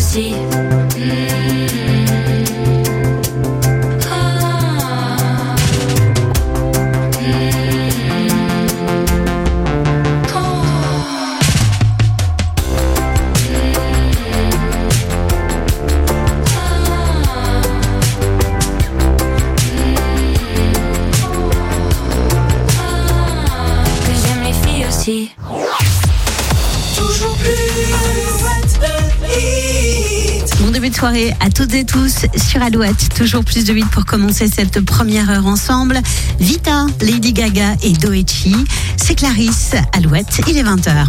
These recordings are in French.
aussi. Toujours plus de hits. Bon début de soirée à toutes et tous sur Alouette. Toujours plus de hits pour commencer cette première heure ensemble. Vita, Lady Gaga et Doechii. C'est Clarisse, Alouette, il est 20h.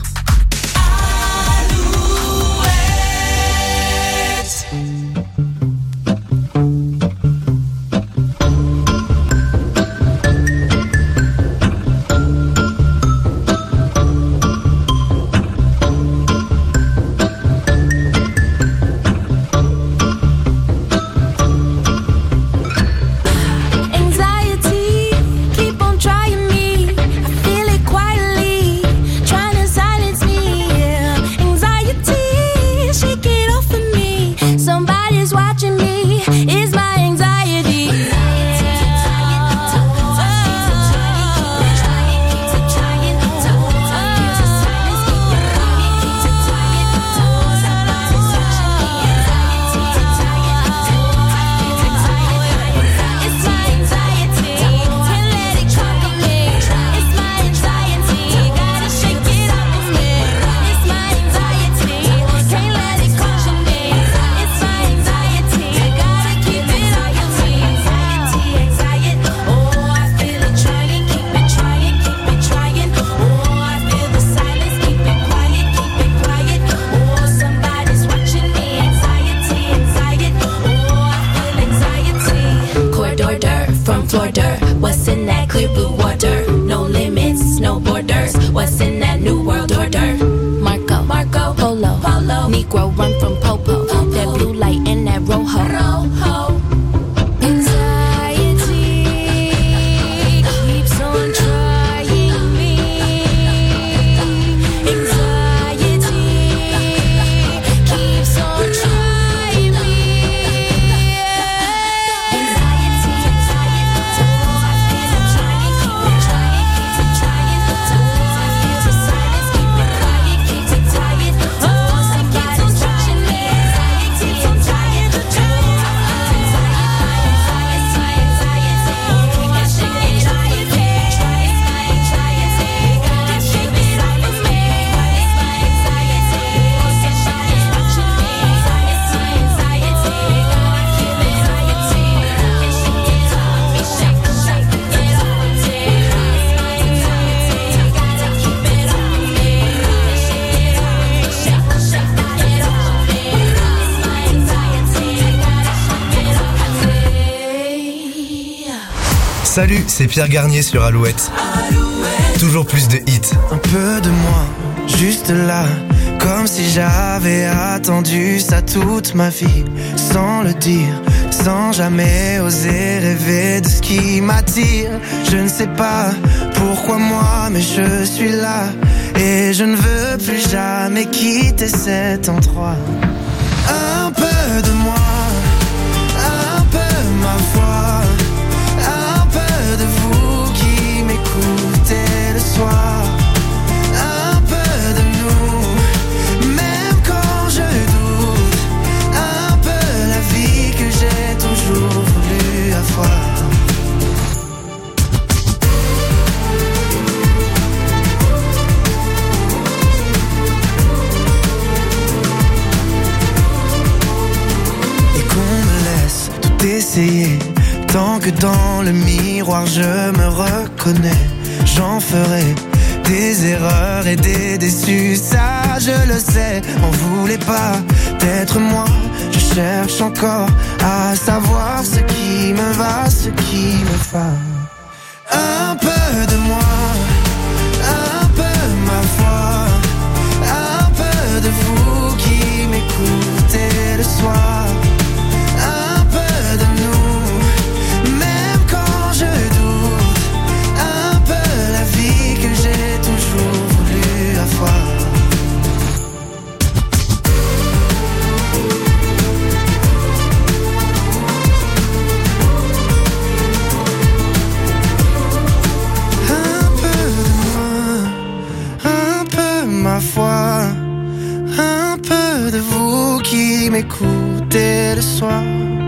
Salut, c'est Pierre Garnier sur Alouette. Toujours plus de hits. Un peu de moi, juste là, comme si j'avais attendu ça toute ma vie, sans le dire, sans jamais oser rêver de ce qui m'attire. Je ne sais pas pourquoi moi, mais je suis là, et je ne veux plus jamais quitter cet endroit. Un peu de moi, un peu ma voix, un peu de vous qui m'écoutez le soir, un peu de nous, même quand je doute, un peu la vie que j'ai toujours voulu avoir. Essayer, tant que dans le miroir je me reconnais, j'en ferai des erreurs et des déçus, ça je le sais. On voulait pas d'être moi, je cherche encore à savoir ce qui me va, ce qui me va. Un peu de moi, un peu ma voix, un peu de vous qui m'écoutez le soir. m'écoutez le soir.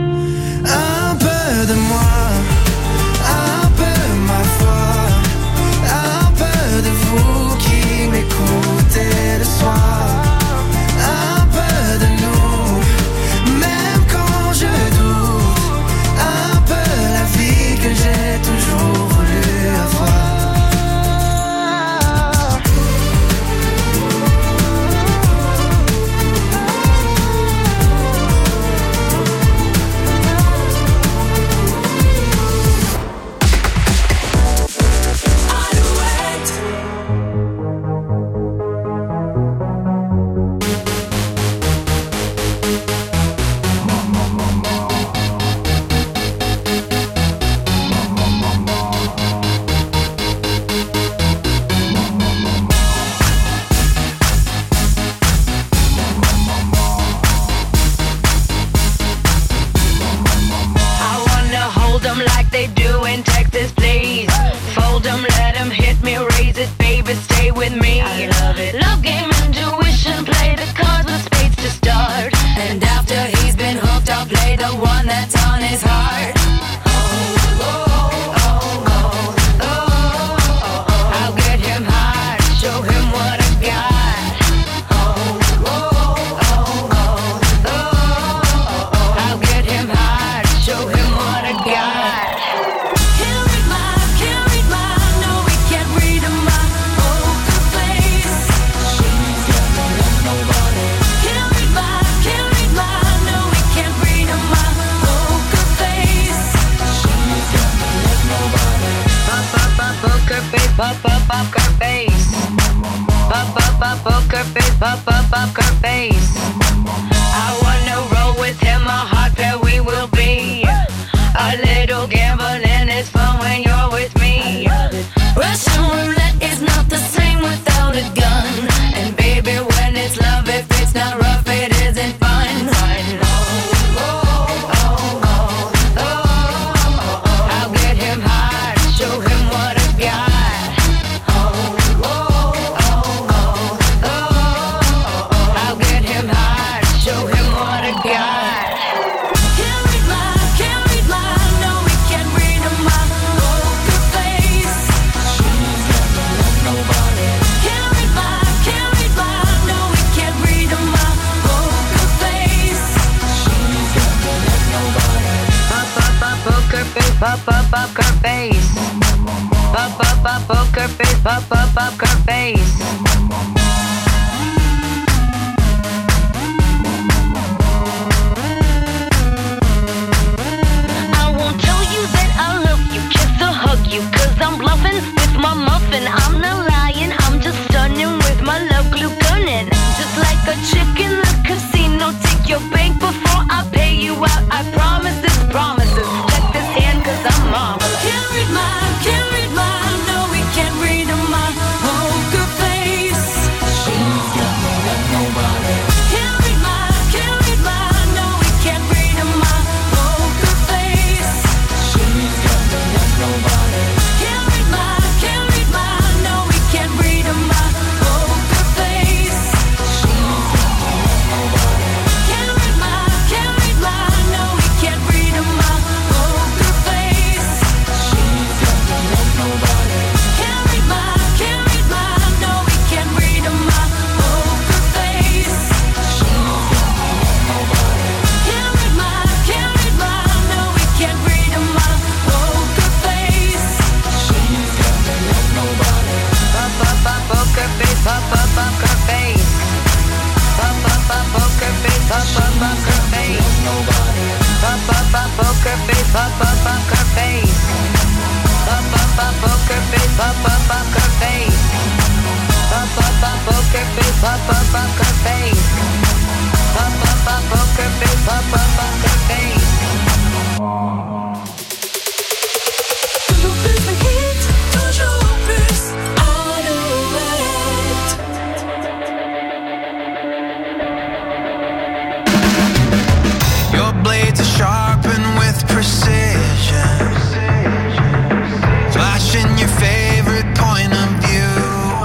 Un peu de moi, un peu ma foi, un peu de vous qui m'écoutez le soir. Un peu de nous, même quand je doute, un peu la vie que j'ai toujours voulu avoir.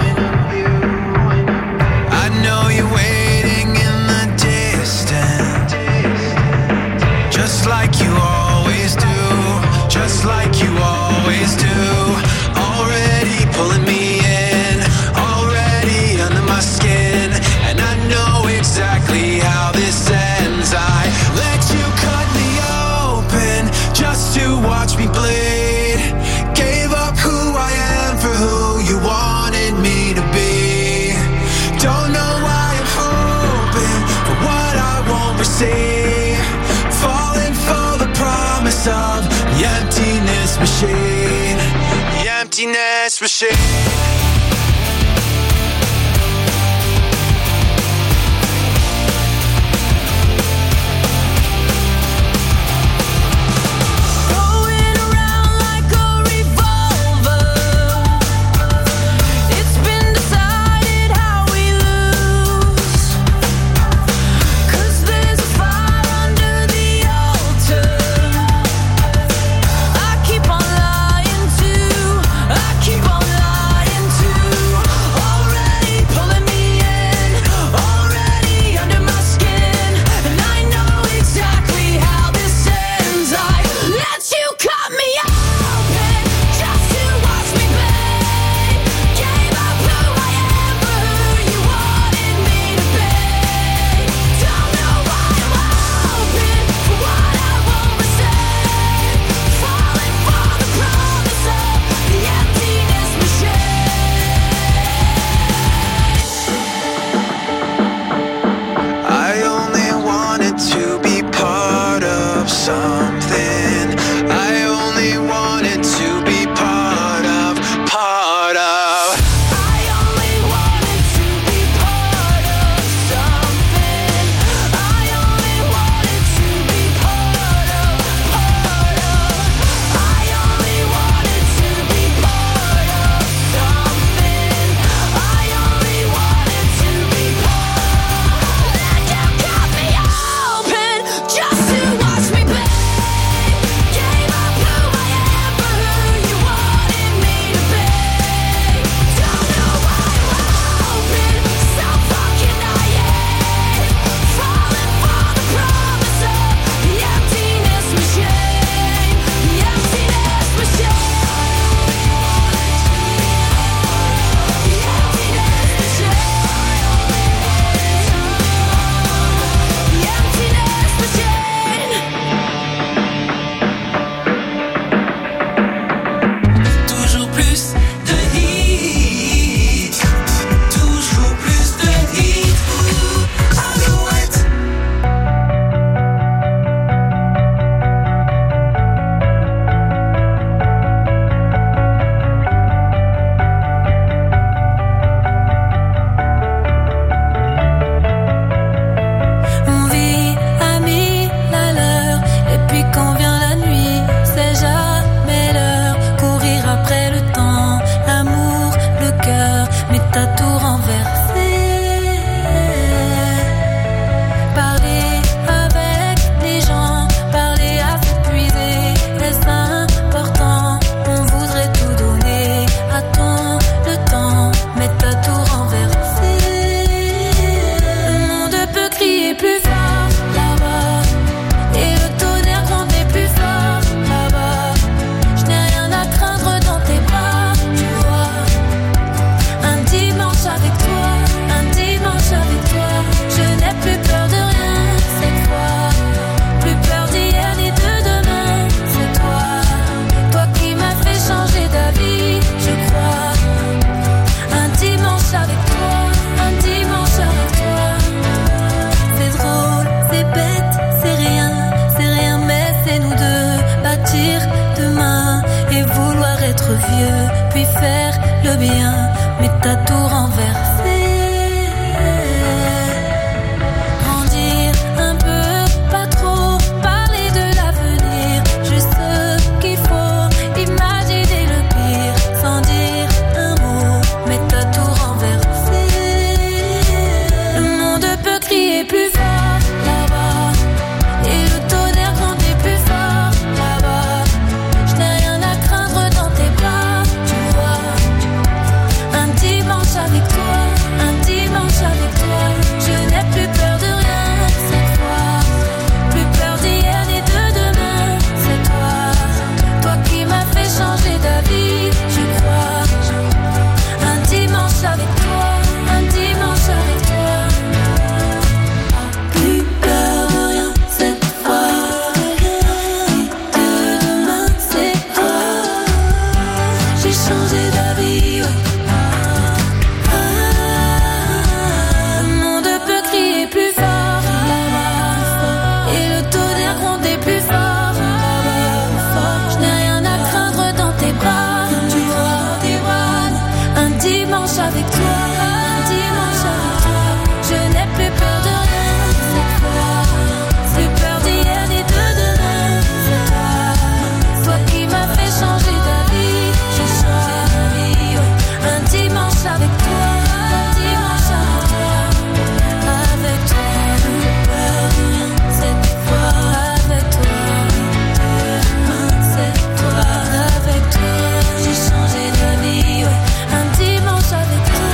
I know you're waiting in the distance. machine. The emptiness machine. Avec avec toi, un dimanche avec toi. Je n'ai plus peur de rien cette fois. Plus peur d'hier ni de demain. C'est toi, toi qui m'as fait changer d'avis. J'ai changé d'avis, ouais. Un dimanche avec toi, un dimanche avec toi. Avec toi, plus peur de rien cette fois. Avec toi, c'est toi. Avec toi, j'ai changé d'avis, ouais. Un dimanche avec toi,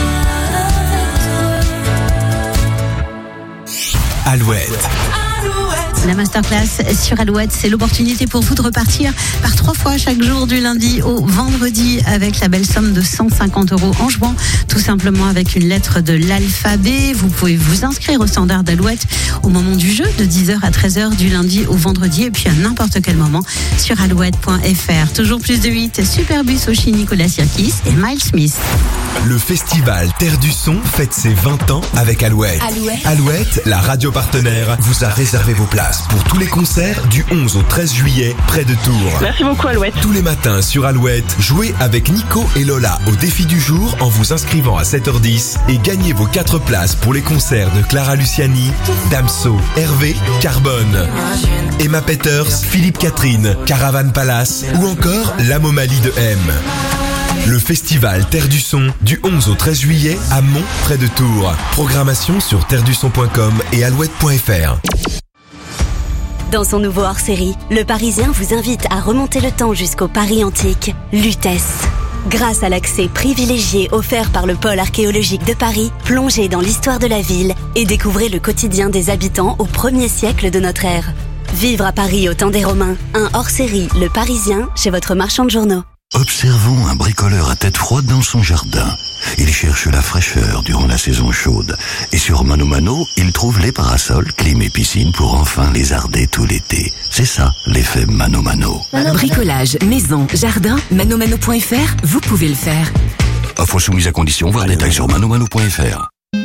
Alouette. La masterclass sur Alouette, c'est l'opportunité pour vous de repartir par 3 fois chaque jour du lundi au vendredi avec la belle somme de 150 € en jouant tout simplement avec une lettre de l'alphabet. Vous pouvez vous inscrire au standard d'Alouette au moment du jeu de 10h à 13h du lundi au vendredi et puis à n'importe quel moment sur alouette.fr. Toujours plus de 8, Superbus Oshi, Nicolas Sirkis et Miles Smith. Le festival Terre du Son fête ses 20 ans avec Alouette. Alouette, la radio partenaire, vous a réservé vos places pour tous les concerts du 11 au 13 juillet près de Tours. Merci beaucoup Alouette. Tous les matins sur Alouette, jouez avec Nico et Lola au défi du jour en vous inscrivant à 7h10 et gagnez vos 4 places pour les concerts de Clara Luciani, Damso, Hervé, Carbone, Emma Peters, Philippe Catherine, Caravan Palace ou encore La Momalie de M. Le festival Terre du Son du 11 au 13 juillet à Mont près de Tours. Programmation sur terredusson.com et alouette.fr. Dans son nouveau hors-série, Le Parisien vous invite à remonter le temps jusqu'au Paris antique, Lutèce. Grâce à l'accès privilégié offert par le pôle archéologique de Paris, plongez dans l'histoire de la ville et découvrez le quotidien des habitants au 1er siècle de notre ère. Vivre à Paris au temps des Romains, un hors-série Le Parisien chez votre marchand de journaux. Observons un bricoleur à tête froide dans son jardin. Il cherche la fraîcheur durant la saison chaude. Et sur Mano Mano, il trouve les parasols, clim et piscine pour enfin lézarder tout l'été. C'est ça, l'effet Mano Mano. Bricolage, maison, jardin, manomano.fr, vous pouvez le faire. Offre soumise à condition, voir détails sur manomano.fr.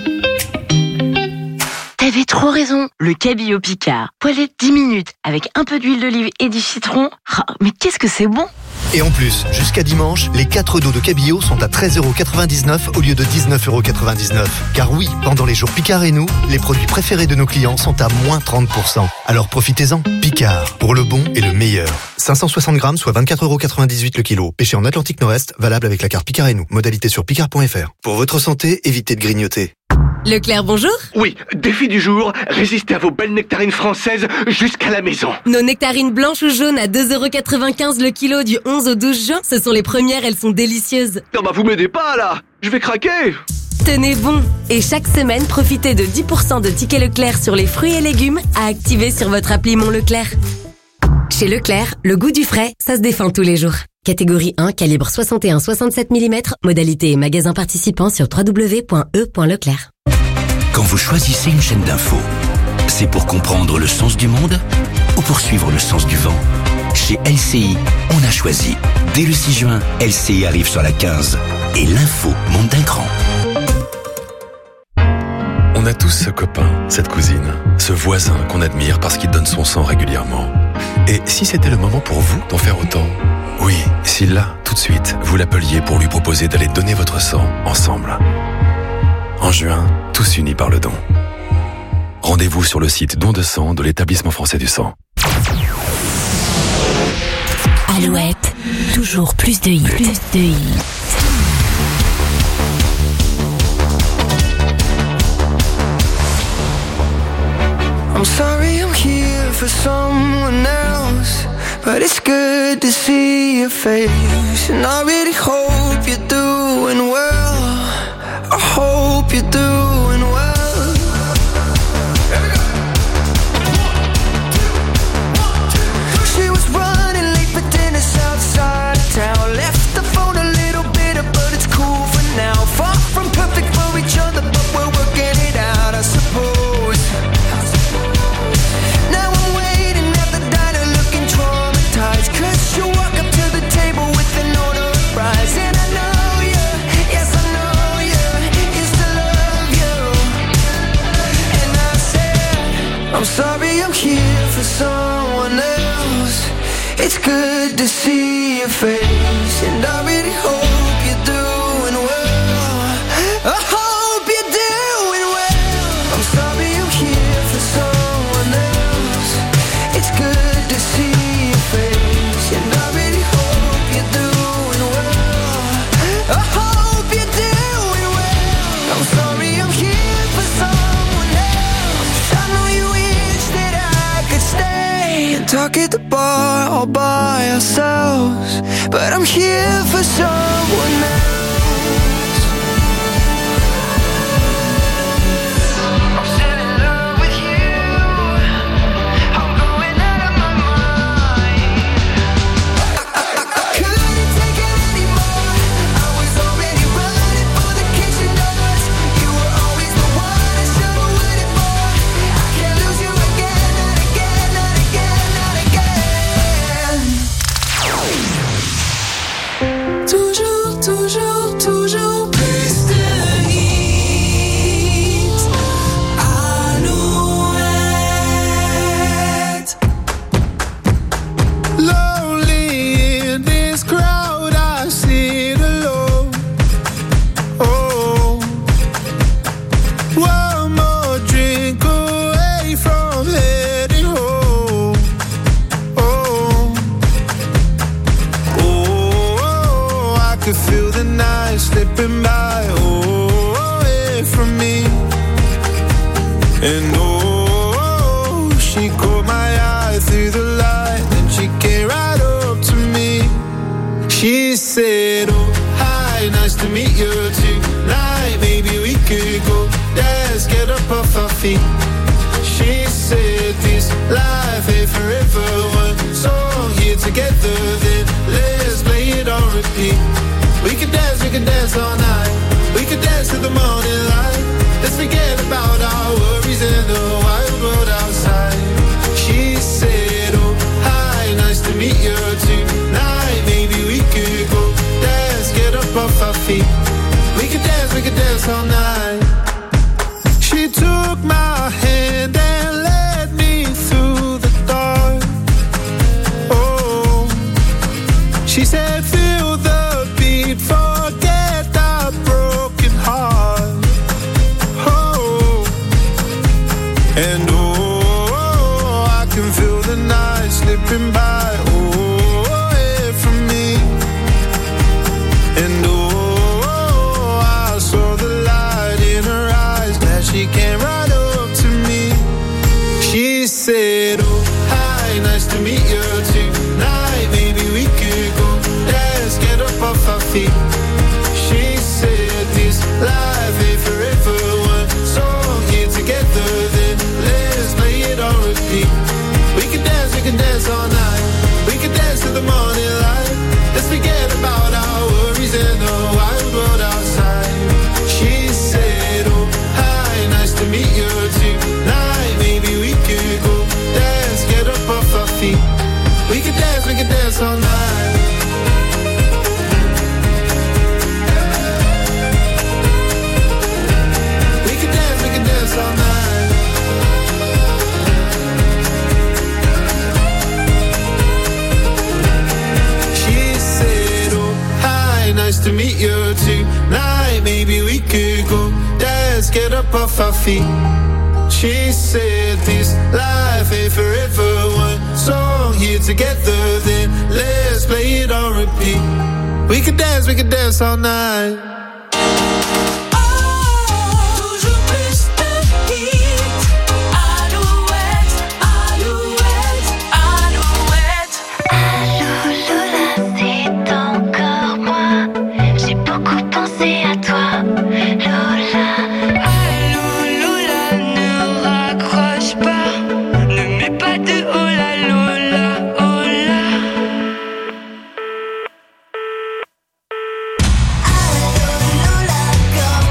T'avais trop raison, le cabillaud Picard. Poêlé 10 minutes avec un peu d'huile d'olive et du citron. Oh, mais qu'est-ce que c'est bon! Et en plus, jusqu'à dimanche, les 4 dos de cabillaud sont à 13,99 € au lieu de 19,99 €. Car oui, pendant les jours Picard et nous, les produits préférés de nos clients sont à moins 30%. Alors profitez-en. Picard, pour le bon et le meilleur. 560 grammes, soit 24,98 € le kilo. Pêché en Atlantique Nord-Est, valable avec la carte Picard et nous. Modalité sur picard.fr. Pour votre santé, évitez de grignoter. Leclerc, bonjour. Oui, défi du jour, résistez à vos belles nectarines françaises jusqu'à la maison. Nos nectarines blanches ou jaunes à 2,95 € le kilo du 11 au 12 juin, ce sont les premières, elles sont délicieuses. Non bah vous m'aidez pas là, je vais craquer. Tenez bon. Et chaque semaine, profitez de 10% de tickets Leclerc sur les fruits et légumes à activer sur votre appli Mon Leclerc. Chez Leclerc, le goût du frais, ça se défend tous les jours. Catégorie 1, calibre 61-67 mm, modalité et magasin participant sur www.e.leclerc. Quand vous choisissez une chaîne d'infos, c'est pour comprendre le sens du monde ou pour suivre le sens du vent? Chez LCI, on a choisi. Dès le 6 juin, LCI arrive sur la 15 et l'info monte d'un cran. On a tous ce copain, cette cousine, ce voisin qu'on admire parce qu'il donne son sang régulièrement. Et si c'était le moment pour vous d'en faire autant? Oui, si là, tout de suite, vous l'appeliez pour lui proposer d'aller donner votre sang ensemble. En juin, tous unis par le don. Rendez-vous sur le site Don de sang de l'Établissement français du sang. Alouette, toujours plus de hits. Plus de hits. I'm sorry I'm here for someone else, but it's good to see your face. And I really hope you're doing well. I hope you're doing well. She was running late for dinner outside of town. Left the phone a little bitter, but it's cool for now. Far from perfect for each other, but we're working it out, I suppose. Now I'm waiting at the diner looking traumatized, 'cause you walk up to the table with an order of fries. And I know you, yes I know you, used to love you. And I said, I'm sorry I'm here for someone else. It's good to see your face, and I really hope you're doing well. talk at the bar all by ourselves, but I'm here for someone else. Toujours plus de hits. Alouette. Lonely in this crowd, I sit alone. Oh, one more drink away from heading home. Oh, I could feel the night slipping by, away from me. And she caught my eye through the light, and she came right up to me. She said, oh, hi, nice to meet you tonight. Maybe we could go dance, get up off our feet. She said, this life ain't forever. One song here together, then let's play it on repeat. We can dance all night. We can dance to the morning light. Let's forget about our worries and the wild world outside. She said, oh, hi, nice to meet you tonight. Maybe we could go dance, get up off our feet. We can dance all night. She took my hand and led me through the dark. Oh, she said, feel the beat, forget that broken heart. Oh, and I can feel the night slipping by, away from me. And I saw the light in her eyes, glad she came right up to me. She said, oh, hi, nice to meet you tonight. Maybe we could go dance, get up off our feet. She said, this life ain't forever. One song here together, then let's play it on repeat. We can dance all night. We can dance to the morning light. Let's forget about our worries and the wild world outside. She said, oh, hi, nice to meet you tonight. Maybe we could go dance, get up off our feet. We can dance all night. We can dance all night. She said, oh, hi, nice to meet you tonight. Maybe we could go dance, get up off our feet. She said, this life ain't forever. One song here together, then let's play it on repeat. We can dance all night. Toujours plus de hits. Alouette, Alouette, Alouette. Allô Lola, c'est encore moi. J'ai beaucoup pensé à toi, Lola. Allô Lola, ne raccroche pas. Ne mets pas de hola Lola, hola. Allô Lola, comme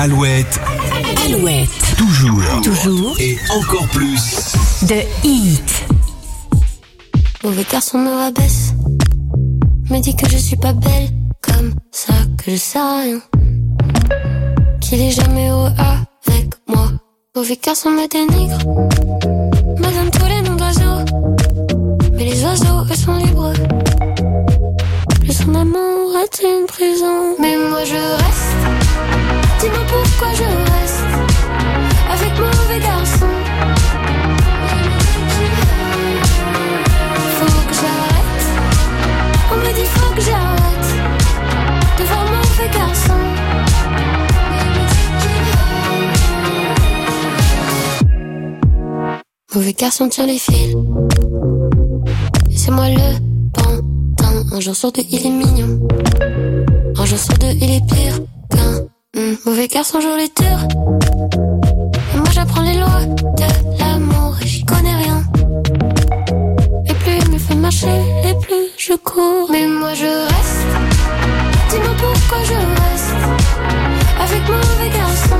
Alouette. Alouette. Toujours. Et encore plus. de hit. Mauvais garçon me rabaisse, me dit que je suis pas belle, comme ça que je sais rien, qu'il est jamais heureux avec moi. Mauvais garçon me dénigre, me donne tous les noms d'oiseaux, mais les oiseaux eux sont libres. Le son amour est une prison, mais moi je reste. Dis-moi pourquoi je reste avec mauvais garçon. Faut que j'arrête. On me dit faut que j'arrête de voir mauvais garçon. Mauvais garçon tire les fils, et c'est moi le pantin. Un jour sur deux il est mignon, un jour sur deux il est pire qu'un mauvais garçon joue les tours. Et moi j'apprends les lois de l'amour et j'y connais rien. Et plus il me fait marcher, et plus je cours. Mais moi je reste. Dis-moi pourquoi je reste avec mauvais garçon.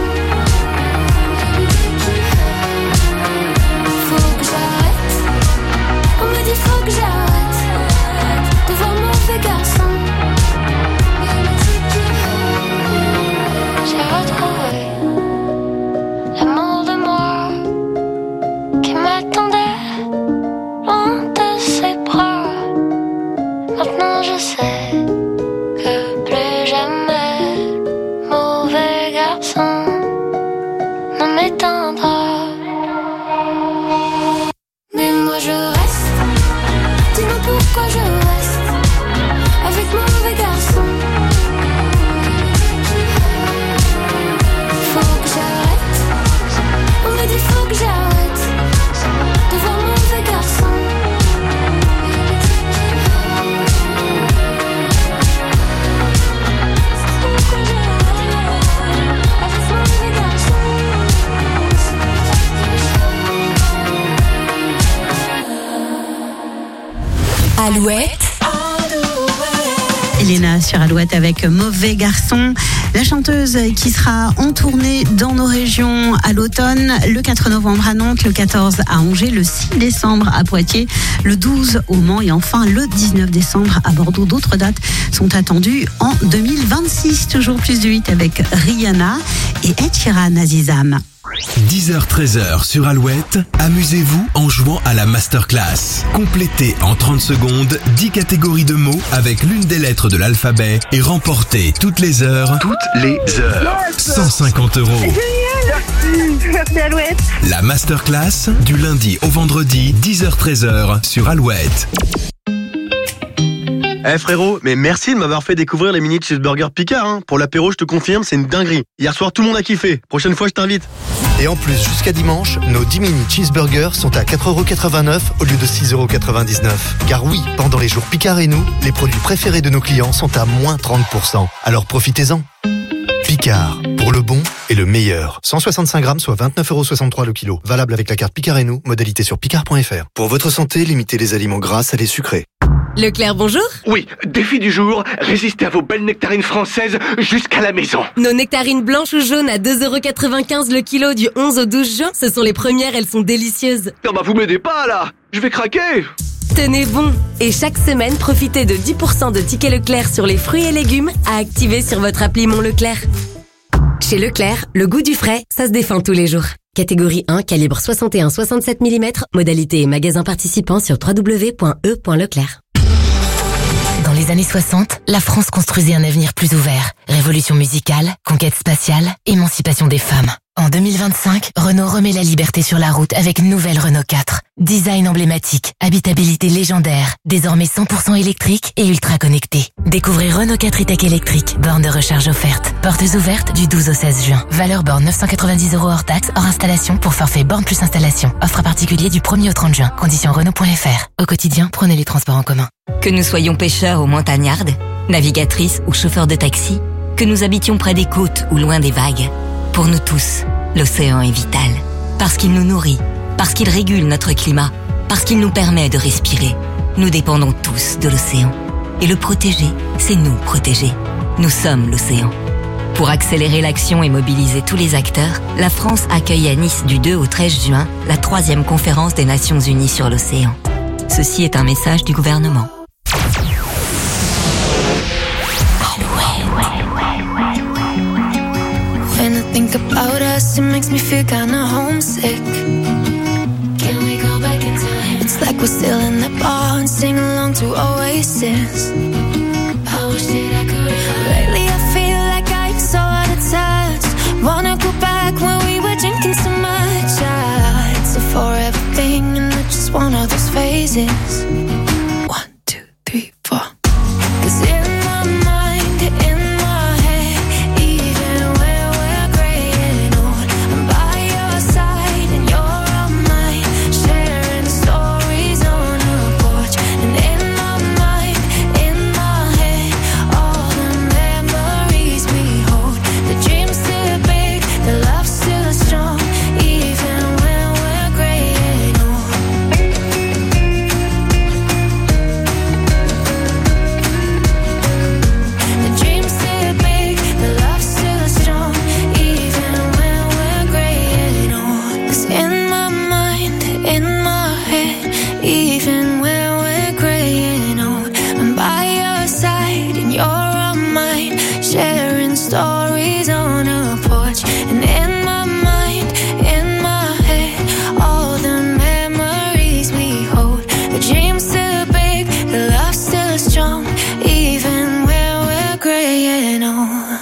Faut que j'arrête. On me dit faut que j'arrête de voir mauvais garçon. J'ai retrouvé l'amour de moi qui m'attendait loin de ses bras. Maintenant je sais que plus jamais mauvais garçon ne m'éteindra. Mais moi je reste. Dis-moi pourquoi je reste avec mauvais garçon. Faut que j'arrête. On me dit faut que j'arrête de voir mauvais garçon. Pourquoi j'arrête avec mauvais garçon. Alouette. Elena sur Alouette avec Mauvais Garçon, la chanteuse qui sera en tournée dans nos régions à l'automne, le 4 novembre à Nantes, le 14 à Angers, le 6 décembre à Poitiers, le 12 au Mans et enfin le 19 décembre à Bordeaux. D'autres dates sont attendues en 2026. Toujours plus de 8 avec Rihanna et Ed Sheeran Azizam. 10h-13h sur Alouette, amusez-vous en jouant à la masterclass. Complétez en 30 secondes 10 catégories de mots avec l'une des lettres de l'alphabet et remportez toutes les heures 150 €. Merci Alouette. La masterclass du lundi au vendredi 10h-13h sur Alouette. Eh frérot, mais merci de m'avoir fait découvrir les mini cheeseburgers Picard, hein. Pour l'apéro, je te confirme, c'est une dinguerie. Hier soir, tout le monde a kiffé. Prochaine fois, je t'invite. Et en plus, jusqu'à dimanche, nos 10 mini cheeseburgers sont à 4,89 € au lieu de 6,99 €. Car oui, pendant les jours Picard et nous, les produits préférés de nos clients sont à moins 30%. Alors profitez-en. Picard, pour le bon et le meilleur. 165 grammes, soit 29,63 € le kilo. Valable avec la carte Picard et nous, modalité sur picard.fr. Pour votre santé, limitez les aliments gras, salés, sucrés. Leclerc, bonjour. Oui, défi du jour, résistez à vos belles nectarines françaises jusqu'à la maison. Nos nectarines blanches ou jaunes à 2,95 € le kilo du 11 au 12 juin. Ce sont les premières, elles sont délicieuses. Non bah vous m'aidez pas là, je vais craquer. Tenez bon. Et chaque semaine, profitez de 10% de tickets Leclerc sur les fruits et légumes à activer sur votre appli Mon Leclerc. Chez Leclerc, le goût du frais, ça se défend tous les jours. Catégorie 1, calibre 61-67 mm, modalité et magasin participant sur www.e.leclerc. Dans les années 60, la France construisait un avenir plus ouvert. Révolution musicale, conquête spatiale, émancipation des femmes. En 2025, Renault remet la liberté sur la route avec nouvelle Renault 4. Design emblématique, habitabilité légendaire, désormais 100% électrique et ultra connecté. Découvrez Renault 4 e-Tech électrique, borne de recharge offerte. Portes ouvertes du 12 au 16 juin. Valeur borne 990 € hors taxe, hors installation pour forfait borne plus installation. Offre à particulier du 1er au 30 juin. Conditions Renault.fr. Au quotidien, prenez les transports en commun. Que nous soyons pêcheurs ou montagnardes, navigatrices ou chauffeurs de taxi, que nous habitions près des côtes ou loin des vagues, pour nous tous, l'océan est vital. Parce qu'il nous nourrit, parce qu'il régule notre climat, parce qu'il nous permet de respirer. Nous dépendons tous de l'océan. Et le protéger, c'est nous protéger. Nous sommes l'océan. Pour accélérer l'action et mobiliser tous les acteurs, la France accueille à Nice du 2 au 13 juin la 3e conférence des Nations Unies sur l'océan. Ceci est un message du gouvernement. When I think about us, it makes me feel kinda homesick. Can we go back in time? It's like we're still in the bar and sing along to Oasis. I wish that I could. Lately I feel like I'm so out of touch. Wanna go back when we were drinking so much. It's a forever thing and it's just one of those phases. 1, 2, 3, 4. 'Cause in my mind, in my head, even when we're graying old, I'm by your side and you're on mine, sharing stories on a porch. And in my mind, in my head, all the memories we hold. The dream's still big, the love's still strong, even when we're graying old. The dream's still big, the love's still strong, even when we're graying old. 'Cause in my mind, in my head, even when we're graying old, I'm by your side and you're on mine, sharing stories on a porch. And in my mind, in my head, all the memories we hold. The dream's still big, the love's still strong, even when we're graying old.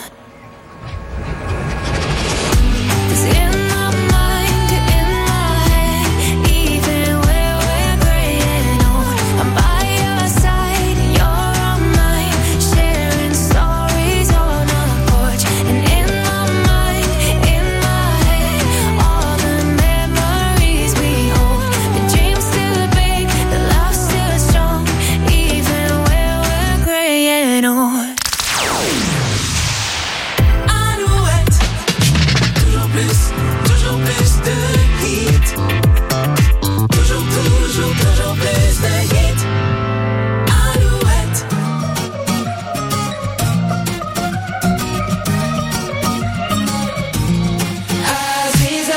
'Cause in my mind, in my head, even when we're graying old, I'm by your side and you're on mine, sharing stories on a porch. And in my mind, in my head, all the memories we hold. The dream's still big, the love's still strong, even when we're graying old. Alouette, toujours plus de hits. Toujours plus de hits. Alouette. Aziza,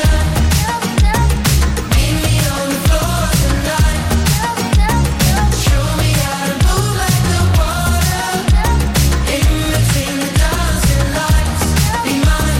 meet me on the floor tonight. Show me how to move like the water. In between the dancing lights. Be mine,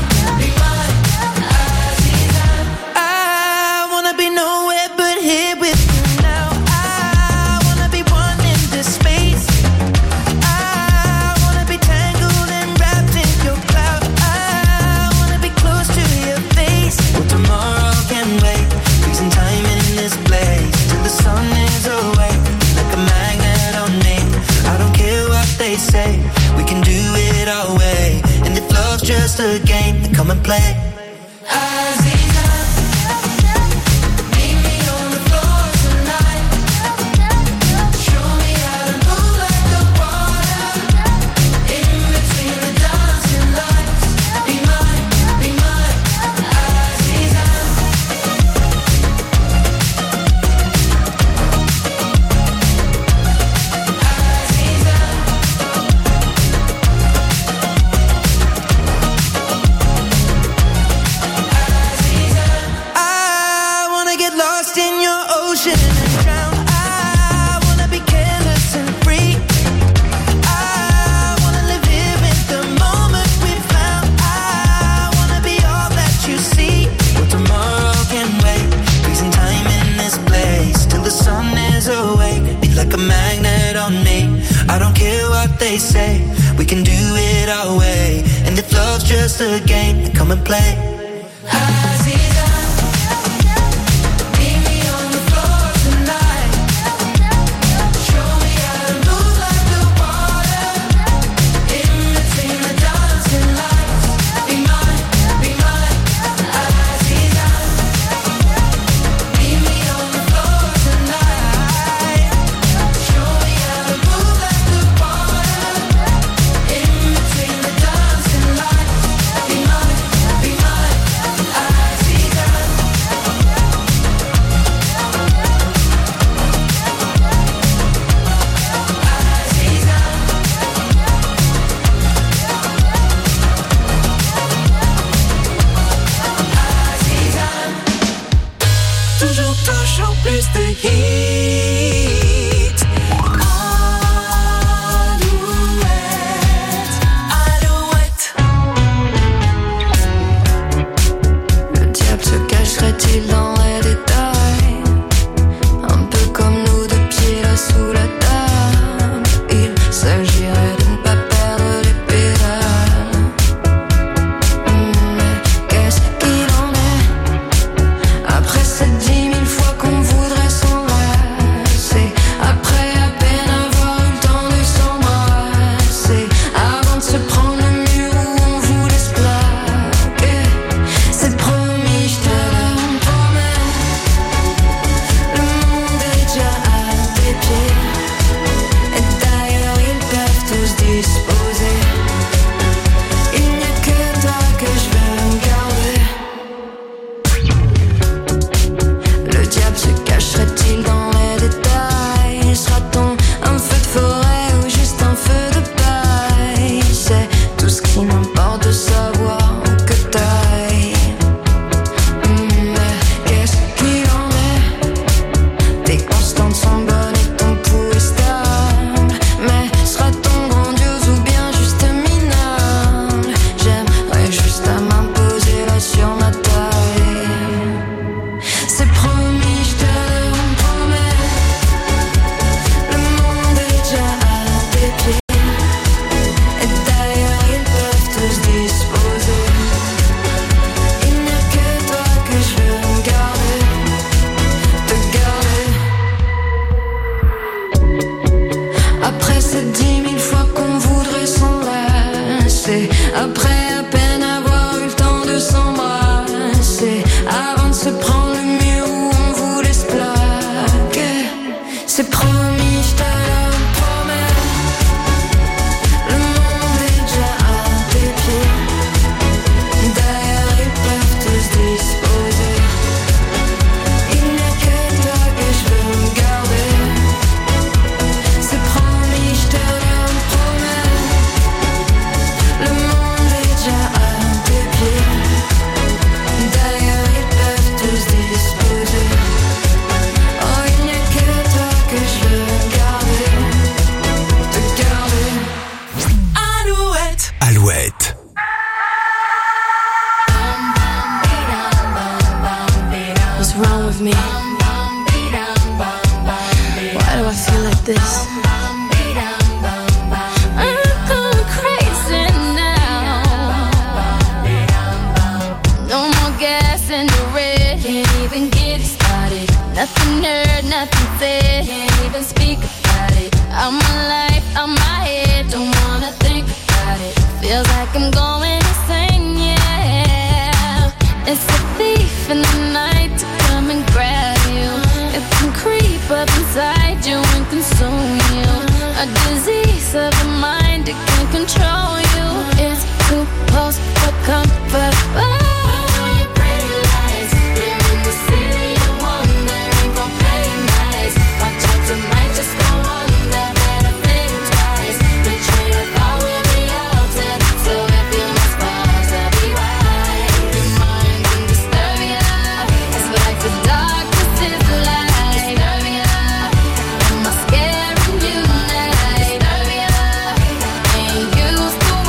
Aziza. I wanna be nowhere but here with you now. I wanna be one in this space. I wanna be tangled and wrapped in your cloud. I wanna be close to your face. Well, tomorrow can wait. Freezing time in this place till the sun is away. Like a magnet on me. I don't care what they say. We can do it our way. And if love's just a game, then come and play. Aziza, meet me on the floor tonight. Show me how to move like the water. In between the dancing lights. Be mine, Aziza. I wanna get lost in your ocean and drown. I wanna be careless and free. I wanna live here in the moment we found. I wanna be all that you see. Well, tomorrow can wait. Freezing time in this place till the sun is awake. Be like a magnet on me. I don't care what they say. We can do it our way. And if love's just a game, then come and play. Aziza, meet me on the floor tonight. Show me how to move like the water. In between the dancing lights. Be mine, Aziza. Meet me on the floor tonight. Show me how to move like the water. In between the dancing lights. Be mine, Aziza. hors de savoir où que t'ailles. Mais qu'est-ce qu'il en est? Tes constantes sont bonnes et ton pouls est stable. Mais sera-t-on grandiose ou bien juste minable? J'aimerais juste à m'imposer là sur ma taille. C'est promis, je te le promets. Le monde est déjà à tes pieds. Et d'ailleurs ils peuvent tous disposer. Il n'y a que toi que je veux me garder, te garder. Après ces 10 000 fois qu'on voudrait s'en lasser, après à peine avoir eu le temps de s'embrasser, avant de se prendre le mur où on voulait se plaquer. C'est promis, je te le promets. Le monde est déjà à tes pieds. D'ailleurs ils peuvent tous disposer. Il n'y a que toi que je veux me garder. C'est promis, je te le promets. Le monde est déjà à tes pieds. D'ailleurs ils peuvent tous disposer. Oh, il n'y a que toi que je veux garder, te garder. Alouette. Alouette. What's wrong with me? Why do I feel like this? I'm going crazy now. No more gas in the red. Can't even get it started. Nothing heard, nothing said. Can't even speak about it. I'm my life, I'm my head. Don't wanna think about it. Feels like I'm going insane, yeah. It's a thief in the night to come and grab you. It can creep up inside you and consume you. A disease of the mind, it can control you. It's too close for comfort. Scaring you tonight. Ain't used to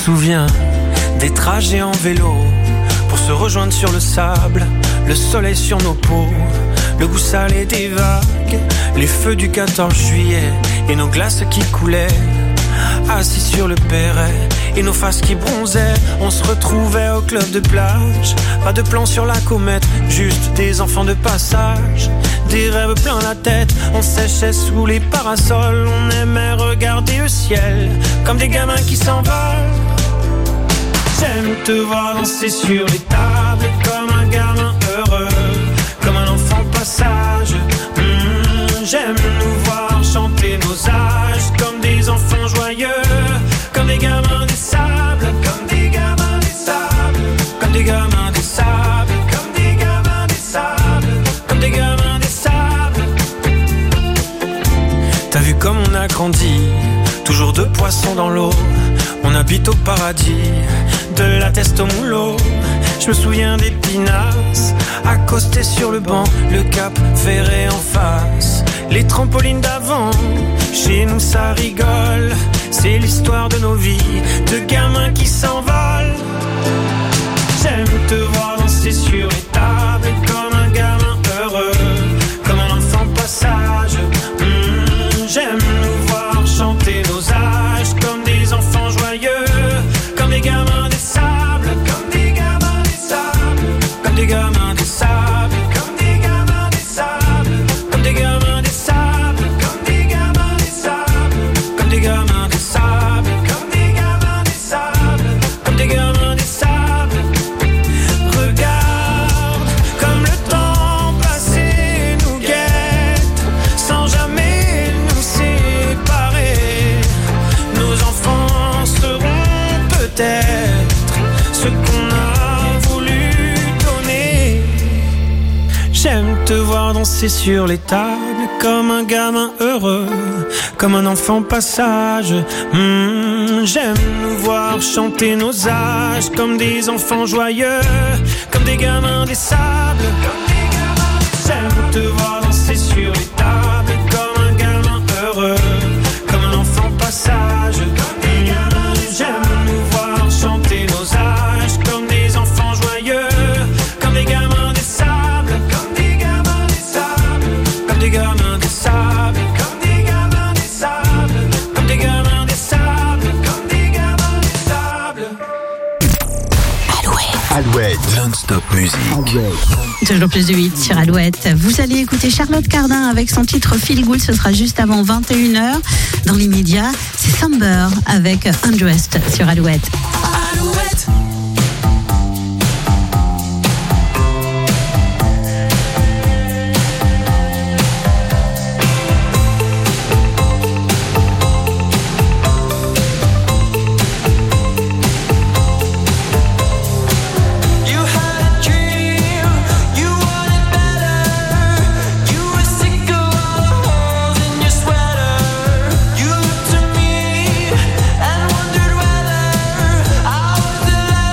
souviens des trajets en vélo pour se rejoindre sur le sable, le soleil sur nos peaux, le goût salé des vagues, les feux du 14 juillet et nos glaces qui coulaient. Assis sur le perret et nos faces qui bronzaient, on se retrouvait au club de plage. Pas de plan sur la comète, juste des enfants de passage. Des rêves plein la tête, on séchait sous les parasols. On aimait regarder le ciel comme des gamins qui s'envolent. J'aime te voir danser sur les tables comme un gamin heureux, comme un enfant de passage. J'aime nous voir chanter nos âges comme des enfants joyeux, comme des gamins des sables, comme des gamins des sables, comme des gamins des sables, comme des gamins des sables, comme des gamins des sables. T'as vu comme on a grandi, toujours deux poissons dans l'eau. On habite au paradis, de la teste au moulot. Je me souviens des pinasses, accostés sur le banc, le cap ferré en face. Les trampolines d'avant, chez nous ça rigole. C'est l'histoire de nos vies, de gamins qui s'envolent. J'aime te voir danser sur les tables comme un gamin heureux, comme un enfant de passage. J'aime nous voir chanter nos âges comme des enfants joyeux, comme des gamins des sables, comme des gamins des sables, comme des gamins des sables, comme des gamins des sables, comme des gamins des sables, comme des gamins des sables, comme des gamins des sables, comme des gamins des sables, comme des gamins des sables. Regarde comme le temps passé nous guette, sans jamais nous séparer. Nos enfants seront peut-être ce qu'on a voulu donner. J'aime te voir danser sur les tables comme un gamin heureux, comme un enfant passage. J'aime nous voir chanter nos âges comme des enfants joyeux, comme des gamins des sables. J'aime te voir danser sur les tables comme un gamin heureux, comme un enfant passage. J'aime nous voir chanter nos âges comme des enfants joyeux, comme des gamins des sables, comme des gamins des sables, comme des gamins des sables, comme des gamins des sables, comme des gamins des sables, comme des gamins des sables. Alouette, non-stop musique. Toujours plus de 8 sur Alouette. Vous allez écouter Charlotte Cardin avec son titre Feel Good. Ce sera juste avant 21h. Dans l'immédiat, c'est Samber avec Undressed sur Alouette. Alouette. You looked to me and wondered whether I was the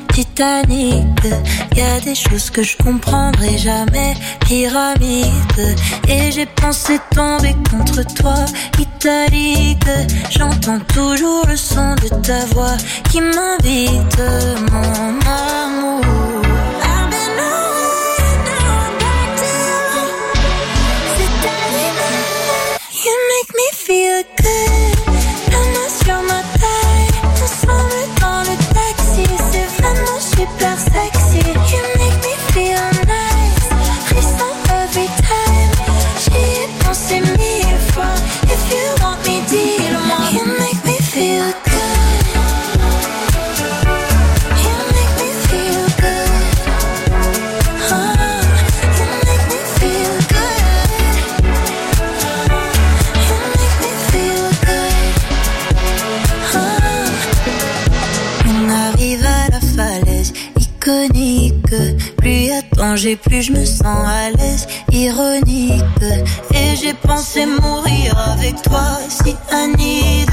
Titanic. Y a des choses que je comprendrai jamais. Pyramide. Et j'ai pensé tomber contre toi. Italique. J'entends toujours le son de ta voix qui m'invite, mon amour. You make me feel good. La main sur ma taille. Ensemble dans le taxi. C'est vraiment super sexy. You make me feel nice. Frisson every time. J'y ai pensé 1000 fois. If you want me, dis-le-moi. You make me feel good. You make me feel good. Oh, you make me feel good. On arrive à la falaise iconique. Plus y a danger, plus je me sens à l'aise. Ironique. Et j'ai pensé mourir avec toi, si Annie.